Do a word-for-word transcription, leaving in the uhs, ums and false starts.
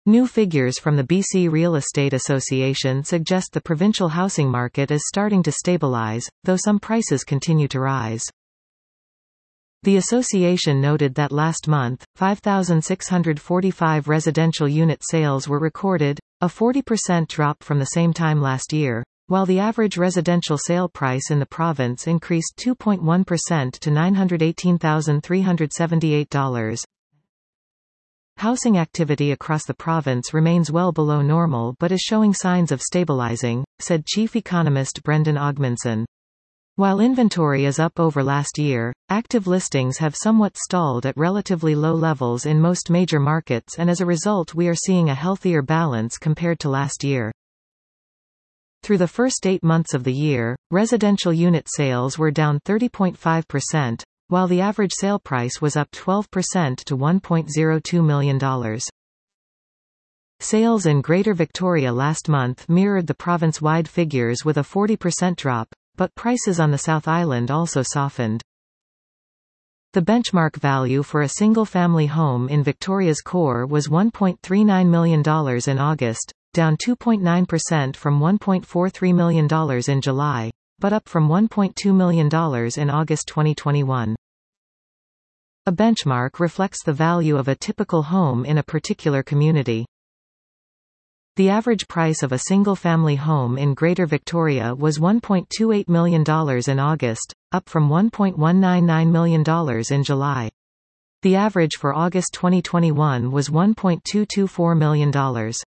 New figures from the B C Real Estate Association suggest the provincial housing market is starting to stabilize, though some prices continue to rise. The association noted that last month, five thousand six hundred forty-five residential unit sales were recorded, a forty percent drop from the same time last year, while the average residential sale price in the province increased two point one percent to nine hundred eighteen thousand three hundred seventy-eight dollars. Housing activity across the province remains well below normal but is showing signs of stabilizing, said Chief Economist Brendan Ogmanson. While inventory is up over last year, active listings have somewhat stalled at relatively low levels in most major markets, and as a result we are seeing a healthier balance compared to last year. Through the first eight months of the year, residential unit sales were down thirty point five percent, while the average sale price was up twelve percent to one point zero two million dollars. Sales in Greater Victoria last month mirrored the province-wide figures with a forty percent drop, but prices on the South Island also softened. The benchmark value for a single-family home in Victoria's core was one point three nine million dollars in August, down two point nine percent from one point four three million dollars in July, but up from one point two million dollars in August twenty twenty-one. A benchmark reflects the value of a typical home in a particular community. The average price of a single-family home in Greater Victoria was one point two eight million dollars in August, up from one point one nine nine million dollars in July. The average for August twenty twenty-one was one point two two four million dollars.